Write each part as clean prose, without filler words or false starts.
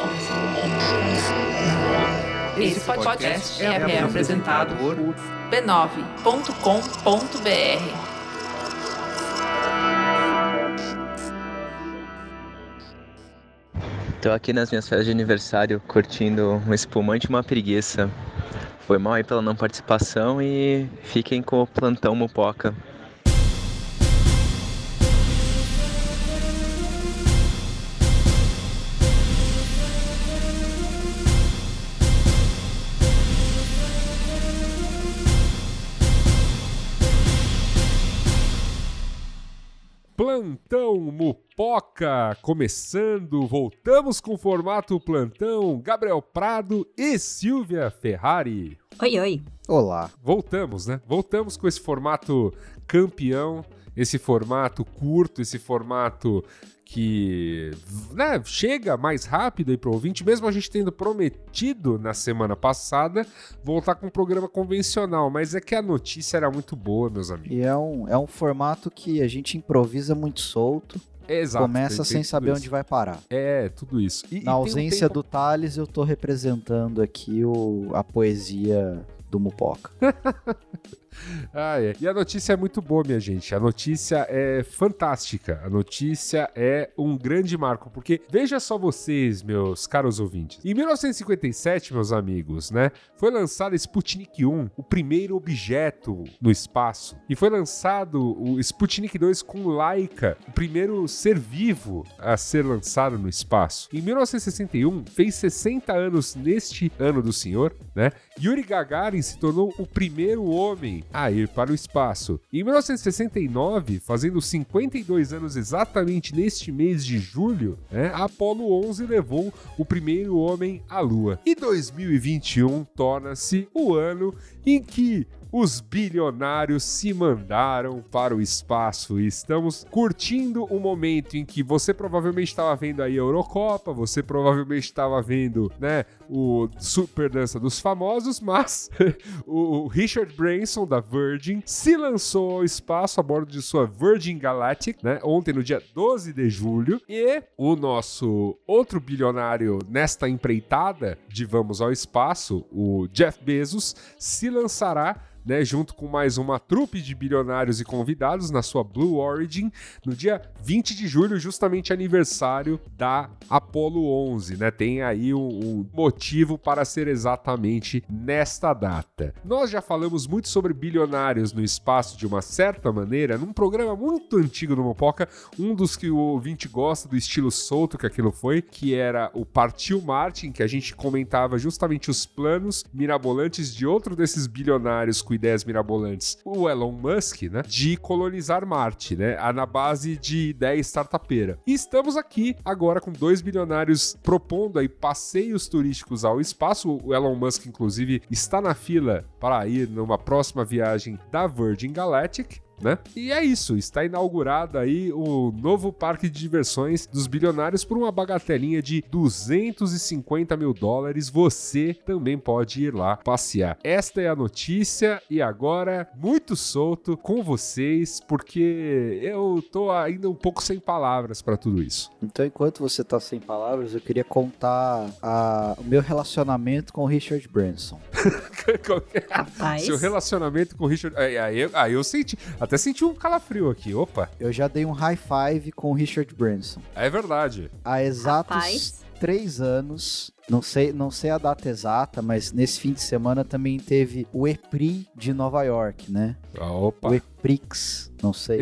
Esse podcast é apresentado por b9.com.br. Tô aqui nas minhas férias de aniversário curtindo um espumante e uma preguiça. Foi mal aí pela não participação e fiquem com o plantão Mupoca. Plantão Mupoca, começando, voltamos com o formato Plantão, Gabriel Prado e Silvia Ferrari. Oi, oi. Olá. Voltamos, né? Voltamos com esse formato campeão, esse formato curto, esse formato que, né, chega mais rápido aí pro ouvinte, mesmo a gente tendo prometido na semana passada voltar com um programa convencional, mas é que a notícia era muito boa, meus amigos. E é um formato que a gente improvisa muito solto. Exato, começa sem saber onde vai parar. É, tudo isso. Na ausência do Thales, eu tô representando aqui a poesia do Mupoca. E a notícia é muito boa, minha gente. A notícia é fantástica. A notícia é um grande marco, porque veja só vocês, meus caros ouvintes. Em 1957, meus amigos, né, foi lançado Sputnik 1, o primeiro objeto no espaço. E foi lançado o Sputnik 2 com Laika, o primeiro ser vivo a ser lançado no espaço. Em 1961, fez 60 anos neste ano do senhor, né? Yuri Gagarin se tornou o primeiro homem a ir para o espaço. Em 1969, fazendo 52 anos exatamente neste mês de julho, né, a Apollo 11 levou o primeiro homem à Lua. E 2021 torna-se o ano em que os bilionários se mandaram para o espaço e estamos curtindo o momento em que você provavelmente estava vendo aí a Eurocopa, você provavelmente estava vendo, né, o Super Dança dos Famosos, mas o Richard Branson da Virgin se lançou ao espaço a bordo de sua Virgin Galactic, né, ontem no dia 12 de julho, e o nosso outro bilionário nesta empreitada de Vamos ao Espaço, o Jeff Bezos, se lançará, né, junto com mais uma trupe de bilionários e convidados na sua Blue Origin, no dia 20 de julho, justamente aniversário da Apollo 11, né? Tem aí um motivo para ser exatamente nesta data. Nós já falamos muito sobre bilionários no espaço de uma certa maneira, num programa muito antigo do Mupoca, um dos que o ouvinte gosta do estilo solto que aquilo foi, que era o Partiu Marte, em que a gente comentava justamente os planos mirabolantes de outro desses bilionários com ideias mirabolantes, o Elon Musk, né, de colonizar Marte, né, na base de ideia startupeira. E estamos aqui agora com 2 bilionários propondo aí passeios turísticos ao espaço. O Elon Musk, inclusive, está na fila para ir numa próxima viagem da Virgin Galactic, né? E é isso, está inaugurado aí o novo parque de diversões dos bilionários por uma bagatelinha de $250 mil. Você também pode ir lá passear. Esta é a notícia e agora, muito solto com vocês, porque eu tô ainda um pouco sem palavras para tudo isso. Então, enquanto você tá sem palavras, eu queria contar o meu relacionamento com o Richard Branson. Rapaz. Seu relacionamento com o Richard... Aí eu senti... Até senti um calafrio aqui, opa. Eu já dei um high five com o Richard Branson. É verdade. Há exatos 3 anos, não sei a data exata, mas nesse fim de semana também teve o EPRI de Nova York, né? Opa. O EPRIX, não sei.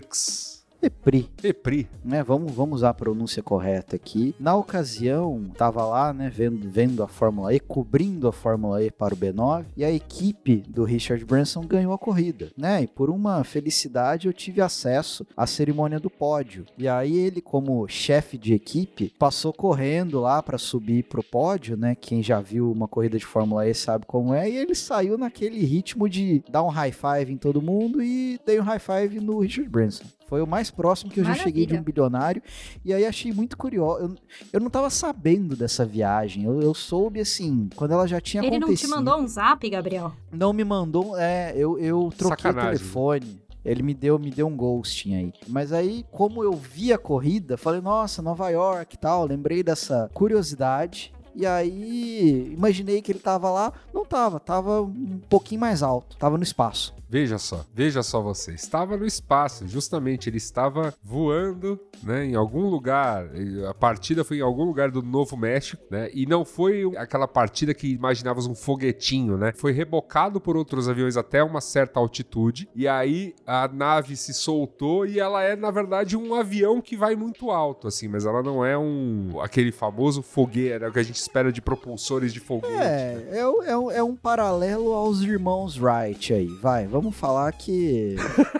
EPRI. Né, vamos usar a pronúncia correta aqui. Na ocasião, tava lá, né, vendo a Fórmula E, cobrindo a Fórmula E para o B9, e a equipe do Richard Branson ganhou a corrida, né? E por uma felicidade eu tive acesso à cerimônia do pódio. E aí ele, como chefe de equipe, passou correndo lá para subir pro pódio, né? Quem já viu uma corrida de Fórmula E sabe como é, e ele saiu naquele ritmo de dar um high five em todo mundo e dei um high five no Richard Branson. Foi o mais próximo que eu já cheguei de um bilionário. E aí achei muito curioso. Eu não tava sabendo dessa viagem. Eu soube, assim, quando ela já tinha acontecido. Ele não te mandou um zap, Gabriel? Não me mandou. Eu troquei o telefone. Ele me deu um ghosting aí. Mas aí, como eu vi a corrida, falei, nossa, Nova York e tal, lembrei dessa curiosidade. E aí, imaginei que ele tava lá. Não tava um pouquinho mais alto, tava no espaço. Veja só você, estava no espaço, justamente, ele estava voando, né, em algum lugar, a partida foi em algum lugar do Novo México, né, e não foi aquela partida que imaginávamos um foguetinho, né, foi rebocado por outros aviões até uma certa altitude, e aí a nave se soltou e ela é, na verdade, um avião que vai muito alto, assim, mas ela não é aquele famoso foguete, é o que a gente espera de propulsores de foguete. É um paralelo aos irmãos Wright aí, vamos falar que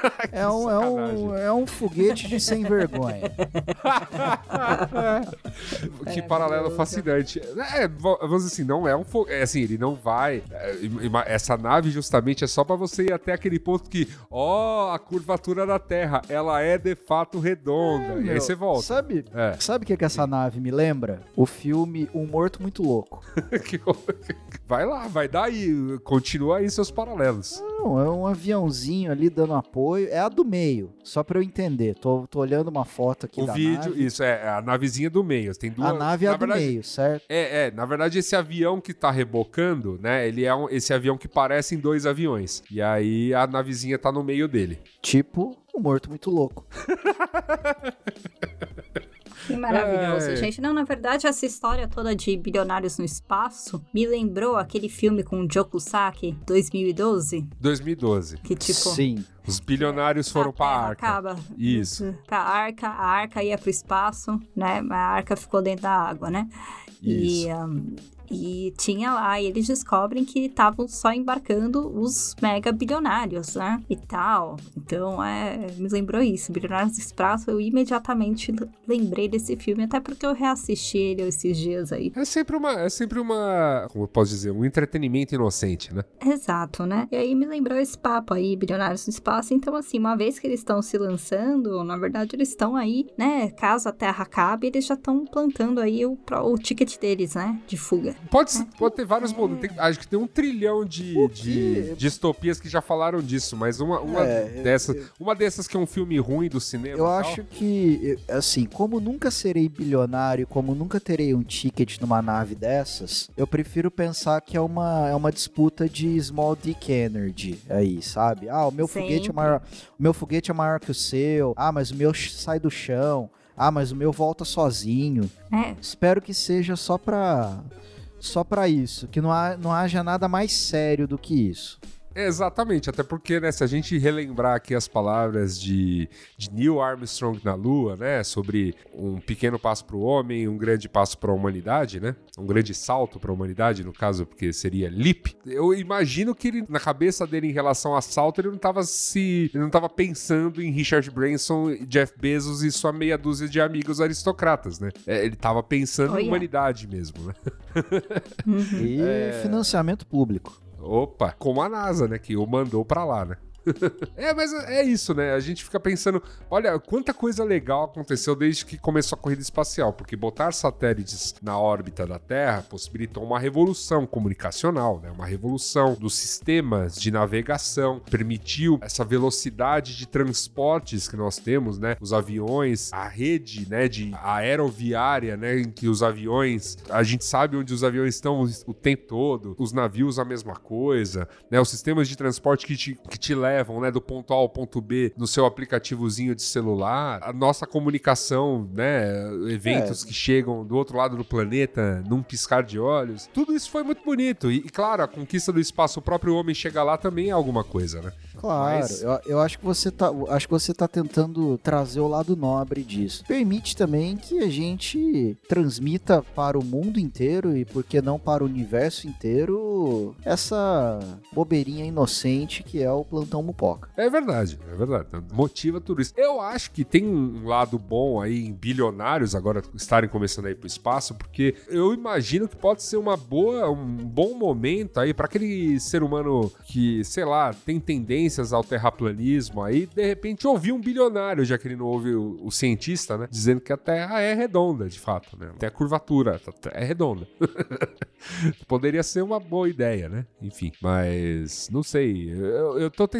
é um foguete de sem vergonha. Que paralelo fascinante. Vamos dizer assim, não é um foguete. Assim, ele não vai. Essa nave justamente é só pra você ir até aquele ponto que, a curvatura da Terra, ela é de fato redonda. E aí você volta. Sabe o que essa nave me lembra? O filme Um Morto Muito Louco. Vai lá, vai daí. Continua aí seus paralelos. Não, é um aviãozinho ali dando apoio. É a do meio, só pra eu entender. Tô olhando uma foto aqui da vídeo, nave. Isso, é a navezinha do meio. Tem duas, a nave é a do meio, certo? Na verdade, esse avião que tá rebocando, né, ele é esse avião que parecem dois aviões. E aí a navezinha tá no meio dele. Tipo, Um Morto Muito Louco. Que maravilhoso, gente. Não, na verdade, essa história toda de bilionários no espaço me lembrou aquele filme com o Joe Kusaki, 2012. 2012. Que tipo... Sim. Os bilionários foram pra Arca. Acaba. Isso. Pra Arca, a Arca ia pro espaço, né? A Arca ficou dentro da água, né? Isso. E tinha lá, e eles descobrem que estavam só embarcando os mega bilionários, né? E tal. Então, me lembrou isso. Bilionários do Espaço, eu imediatamente lembrei desse filme, até porque eu reassisti ele esses dias aí. É sempre uma, como eu posso dizer, um entretenimento inocente, né? Exato, né? E aí me lembrou esse papo aí, Bilionários no Espaço. Então, assim, uma vez que eles estão se lançando, na verdade, eles estão aí, né? Caso a Terra acabe, eles já estão plantando aí o ticket deles, né? De fuga. Pode ter vários modos. Acho que tem 1 trilhão de distopias que já falaram disso, mas uma dessas que é um filme ruim do cinema. Eu acho que, assim, como nunca serei bilionário, como nunca terei um ticket numa nave dessas, eu prefiro pensar que é uma disputa de Small Dick Energy aí, sabe? O meu foguete é maior que o seu. Mas o meu sai do chão. Mas o meu volta sozinho. Espero que seja só pra isso, que não haja nada mais sério do que isso. Exatamente, até porque, né, se a gente relembrar aqui as palavras de Neil Armstrong na Lua, né, sobre um pequeno passo para o homem, um grande passo para a humanidade, né, um grande salto para a humanidade, no caso, porque seria leap, eu imagino que ele, na cabeça dele em relação a salto, ele não estava pensando em Richard Branson, Jeff Bezos e sua meia dúzia de amigos aristocratas, né, ele estava pensando em humanidade mesmo, né. E financiamento público. Opa, como a NASA, né, que o mandou pra lá, né? Mas é isso, né? A gente fica pensando, olha, quanta coisa legal aconteceu desde que começou a corrida espacial, porque botar satélites na órbita da Terra possibilitou uma revolução comunicacional, né? Uma revolução dos sistemas de navegação, permitiu essa velocidade de transportes que nós temos, né? Os aviões, a rede, né, de aeroviária, né, em que os aviões, a gente sabe onde os aviões estão o tempo todo, os navios a mesma coisa, né? Os sistemas de transporte que te levam, né, do ponto A ao ponto B no seu aplicativozinho de celular, a nossa comunicação, né, eventos que chegam do outro lado do planeta num piscar de olhos, tudo isso foi muito bonito e claro, a conquista do espaço, o próprio homem chegar lá também é alguma coisa, né? Claro, eu acho que você tá tentando trazer o lado nobre disso. Permite também que a gente transmita para o mundo inteiro e, por que não, para o universo inteiro, essa bobeirinha inocente que é o Plantão Mupoca. É verdade. Motiva tudo isso. Eu acho que tem um lado bom aí em bilionários agora estarem começando a ir pro espaço, porque eu imagino que pode ser um bom momento aí para aquele ser humano que, sei lá, tem tendências ao terraplanismo aí, de repente ouvir um bilionário, já que ele não ouve o cientista, né, dizendo que a Terra é redonda, de fato, né, tem a curvatura, é redonda. Poderia ser uma boa ideia, né, enfim, mas não sei, eu tô tentando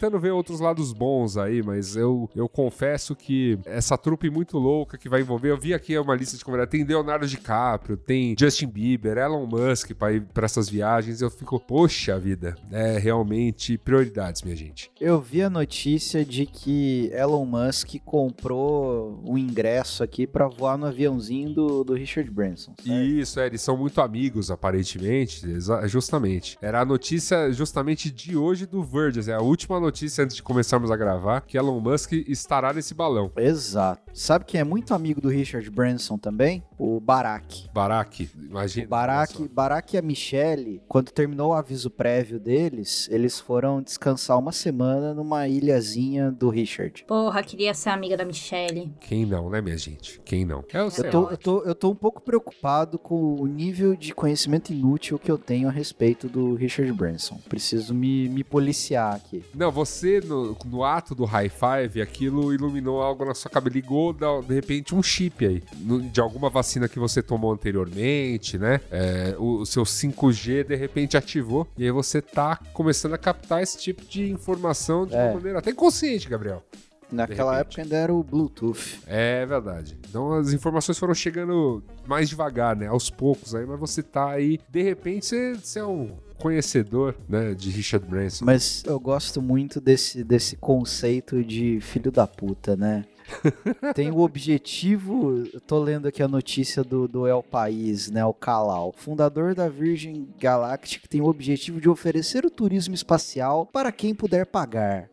tentando ver outros lados bons aí, mas eu confesso que essa trupe muito louca que vai envolver, eu vi aqui uma lista de convidados, tem Leonardo DiCaprio, tem Justin Bieber, Elon Musk pra ir pra essas viagens, eu fico, poxa vida, é realmente prioridades, minha gente. Eu vi a notícia de que Elon Musk comprou um ingresso aqui pra voar no aviãozinho do Richard Branson, certo? Isso, eles são muito amigos, aparentemente, justamente. Era a notícia justamente de hoje do Verge, é a última notícia antes de começarmos a gravar, que Elon Musk estará nesse balão. Exato. Sabe quem é muito amigo do Richard Branson também? O Barack. Barack, imagina. O Barack e a Michelle, quando terminou o aviso prévio deles, eles foram descansar uma semana numa ilhazinha do Richard. Porra, queria ser amiga da Michelle. Quem não, né, minha gente? Quem não? Eu tô um pouco preocupado com o nível de conhecimento inútil que eu tenho a respeito do Richard Branson. Preciso me policiar aqui. Não, você, no ato do high five, aquilo iluminou algo na sua cabeça, ligou, de repente, um chip aí, de alguma vacina que você tomou anteriormente, né? O seu 5G, de repente, ativou, e aí você tá começando a captar esse tipo de informação de uma maneira até inconsciente, Gabriel. Naquela época ainda era o Bluetooth. É verdade. Então as informações foram chegando mais devagar, né? Aos poucos aí, mas você tá aí, de repente, você é um conhecedor, né, de Richard Branson. Mas eu gosto muito desse conceito de filho da puta, né? Tem o objetivo, eu tô lendo aqui a notícia do El País, né, o Kalal, fundador da Virgin Galactic, tem o objetivo de oferecer o turismo espacial para quem puder pagar.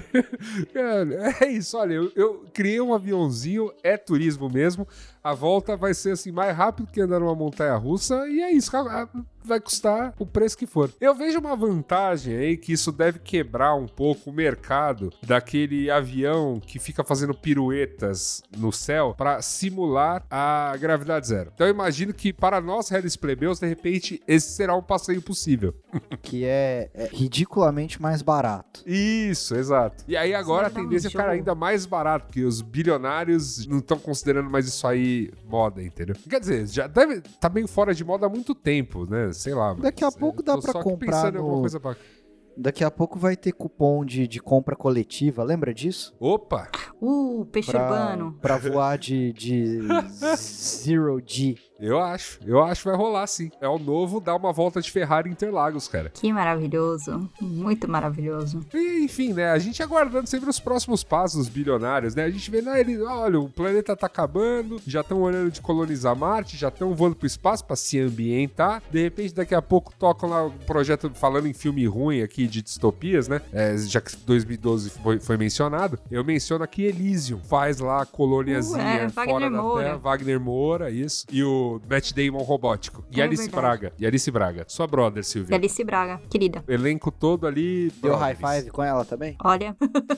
É isso, olha, eu criei um aviãozinho, é turismo mesmo, a volta vai ser assim, mais rápido que andar numa montanha-russa, e é isso, vai custar o preço que for. Eu vejo uma vantagem aí, que isso deve quebrar um pouco o mercado daquele avião que fica fazendo piruetas no céu para simular a gravidade zero. Então eu imagino que para nós, réis plebeus, de repente, esse será um passeio possível. Que é ridiculamente mais barato. Isso, exato. E aí agora a tendência é ficar ainda mais barato, porque os bilionários não estão considerando mais isso aí moda, entendeu? Quer dizer, já deve estar meio fora de moda há muito tempo, né? Sei lá. Daqui a pouco dá pra comprar coisa Daqui a pouco vai ter cupom de compra coletiva, lembra disso? Opa! Peixe urbano. Pra voar de Zero G. Eu acho que vai rolar, sim. É o novo dar uma volta de Ferrari em Interlagos, cara. Que maravilhoso. Muito maravilhoso. E, enfim, né? A gente aguardando sempre os próximos passos dos bilionários, né? A gente vê, olha, o planeta tá acabando, já estão olhando de colonizar Marte, já estão voando pro espaço pra se ambientar. De repente, daqui a pouco tocam lá um projeto falando em filme ruim aqui de distopias, né? Já que 2012 foi mencionado, eu menciono aqui Elysium. Faz lá a coloniazinha fora da Terra. Wagner Moura, isso. E o Matt Damon robótico. E Alice Braga. Sua brother, Silvia. Alice Braga, querida. Elenco todo ali. Deu high five com ela também? Olha.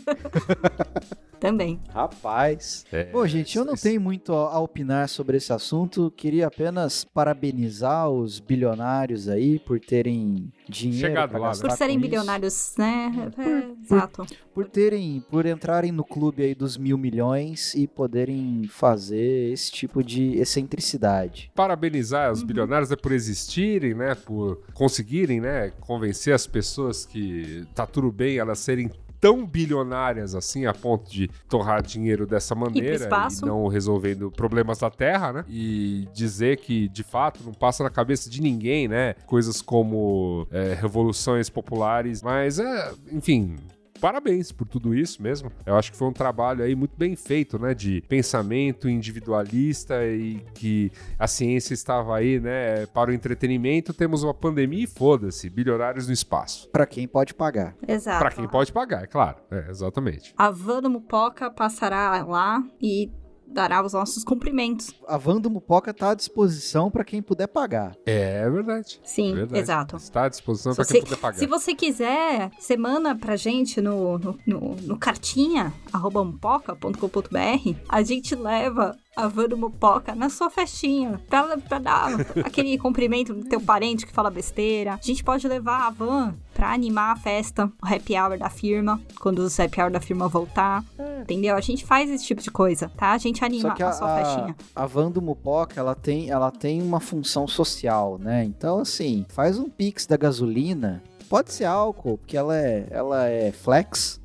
Também. Rapaz. Bom, gente, eu não tenho muito a opinar sobre esse assunto. Queria apenas parabenizar os bilionários aí por terem dinheiro pra gastar por serem bilionários, né? Exato. Por entrarem no clube aí dos 1.000 milhões e poderem fazer esse tipo de excentricidade. Parabenizar os bilionários por existirem, né? Por conseguirem, né? Convencer as pessoas que tá tudo bem elas serem tão bilionárias assim, a ponto de torrar dinheiro dessa maneira e não resolvendo problemas da Terra, né? E dizer que, de fato, não passa na cabeça de ninguém, né? Coisas como revoluções populares, mas enfim... Parabéns por tudo isso mesmo. Eu acho que foi um trabalho aí muito bem feito, né? De pensamento individualista e que a ciência estava aí, né? Para o entretenimento, temos uma pandemia e foda-se, bilionários no espaço. Pra quem pode pagar. Exato. Pra quem pode pagar, é claro. Exatamente. A van do Mupoca passará lá e dará os nossos cumprimentos. A van do Mupoca está à disposição para quem puder pagar. É verdade. Sim, verdade. Exato. Está à disposição para quem puder pagar. Se você quiser, você manda pra gente no cartinha, @mupoca.com.br, a gente leva a van do Mupoca na sua festinha, pra dar aquele cumprimento do teu parente que fala besteira. A gente pode levar a van pra animar a festa, o happy hour da firma, quando o happy hour da firma voltar, entendeu? A gente faz esse tipo de coisa, tá? A gente anima a sua festinha. A van do Mupoca, ela tem uma função social, né? Então, assim, faz um pix da gasolina Pode ser álcool, porque ela é flex.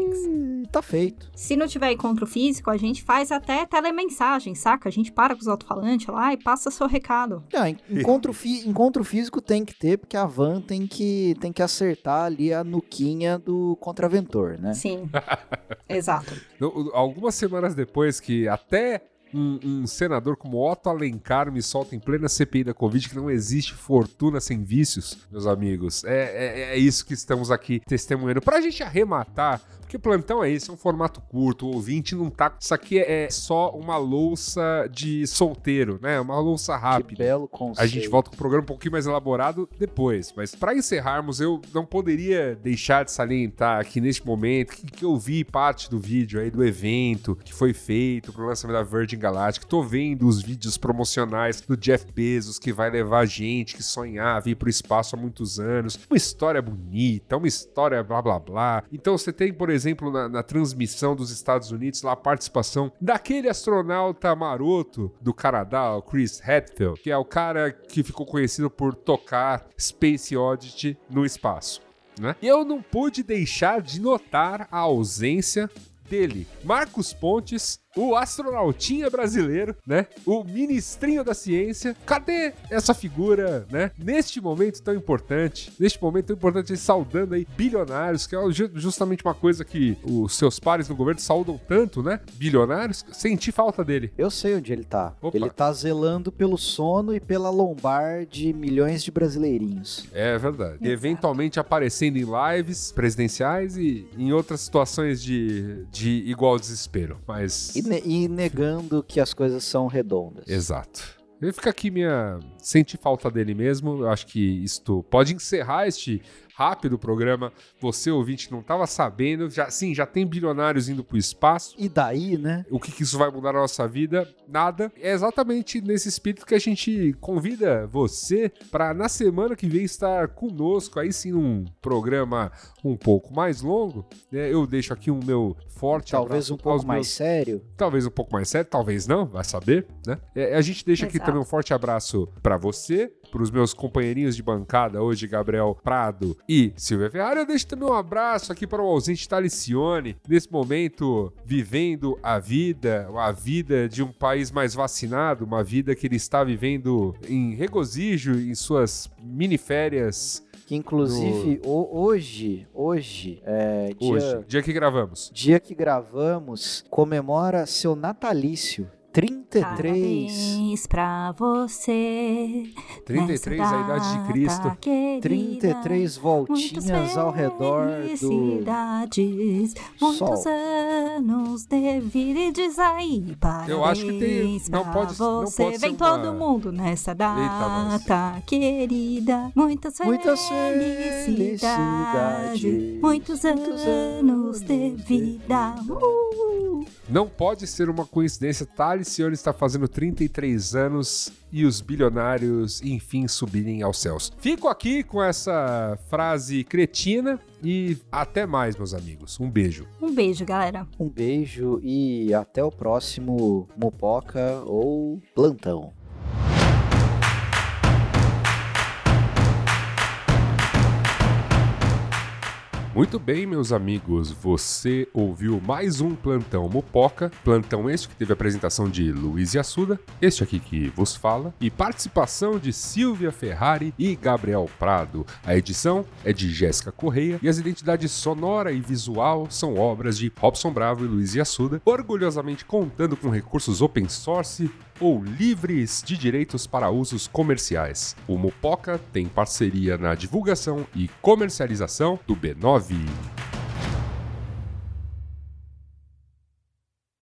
E tá feito. Se não tiver encontro físico, a gente faz até telemensagem, saca? A gente para com os alto-falantes lá e passa seu recado. Não, encontro físico tem que ter, porque a van tem que acertar ali a nuquinha do contraventor, né? Sim, exato. Algumas semanas depois que até um senador como Otto Alencar me solta em plena CPI da Covid que não existe fortuna sem vícios, meus amigos. É isso que estamos aqui testemunhando. Pra gente arrematar, porque plantão é isso, é um formato curto, o ouvinte não tá... Isso aqui é só uma louça de solteiro, né? Uma louça rápida. Que belo conceito. A gente volta com o programa um pouquinho mais elaborado depois. Mas pra encerrarmos, eu não poderia deixar de salientar aqui neste momento que eu vi parte do vídeo aí do evento que foi feito pro lançamento da Virgin Galactic. Tô vendo os vídeos promocionais do Jeff Bezos, que vai levar gente que sonhava ir pro espaço há muitos anos. Uma história bonita, uma história blá blá blá. Então você tem, por exemplo, na transmissão dos Estados Unidos, lá a participação daquele astronauta maroto do Canadá, o Chris Hadfield, que é o cara que ficou conhecido por tocar Space Oddity no espaço, né? E eu não pude deixar de notar a ausência dele, Marcos Pontes, o astronautinha brasileiro, né? O ministrinho da ciência. Cadê essa figura, né? Neste momento tão importante, saudando aí bilionários, que é justamente uma coisa que os seus pares no governo saudam tanto, né? Bilionários. Senti falta dele. Eu sei onde ele tá. Opa. Ele tá zelando pelo sono e pela lombar de milhões de brasileirinhos. É verdade. Exato. Eventualmente aparecendo em lives presidenciais e em outras situações de igual desespero. Mas... E negando que as coisas são redondas. Exato. Eu fico aqui senti falta dele mesmo. Eu acho que isto pode encerrar este rápido programa. Você, ouvinte, não estava sabendo. Já tem bilionários indo pro espaço. E daí, né? O que isso vai mudar na nossa vida? Nada. É exatamente nesse espírito que a gente convida você para na semana que vem estar conosco, aí sim num programa um pouco mais longo, né? Eu deixo aqui o meu forte abraço. Talvez um pouco mais sério. Talvez um pouco mais sério, talvez não, vai saber, né? A gente deixa aqui também um forte abraço para você, para os meus companheirinhos de bancada hoje, Gabriel Prado e Silvia Ferrari. Eu deixo também um abraço aqui para o ausente Talicione, nesse momento vivendo a vida de um país mais vacinado, uma vida que ele está vivendo em regozijo em suas miniférias. Que inclusive hoje dia que gravamos. Dia que gravamos comemora seu natalício. 33. Parabéns pra você. 33, a idade de Cristo. Querida, 33 voltinhas ao redor do muitos Sol. anos de vida e diz aí. Parabéns. Eu acho que tem. Não pode ser. Vem todo mundo nessa data, querida. Muitas felicidades. Muitos anos de vida. Não pode ser uma coincidência. Talicione está fazendo 33 anos e os bilionários, enfim, subirem aos céus. Fico aqui com essa frase cretina e até mais, meus amigos. Um beijo. Um beijo, galera. Um beijo e até o próximo Mupoca ou Plantão. Muito bem, meus amigos, você ouviu mais um Plantão Mupoca, plantão este que teve a apresentação de Luiz Assuda, este aqui que vos fala, e participação de Silvia Ferrari e Gabriel Prado. A edição é de Jéssica Correia e as identidades sonora e visual são obras de Robson Bravo e Luiz Assuda, orgulhosamente contando com recursos open source ou livres de direitos para usos comerciais. O Mupoca tem parceria na divulgação e comercialização do B9.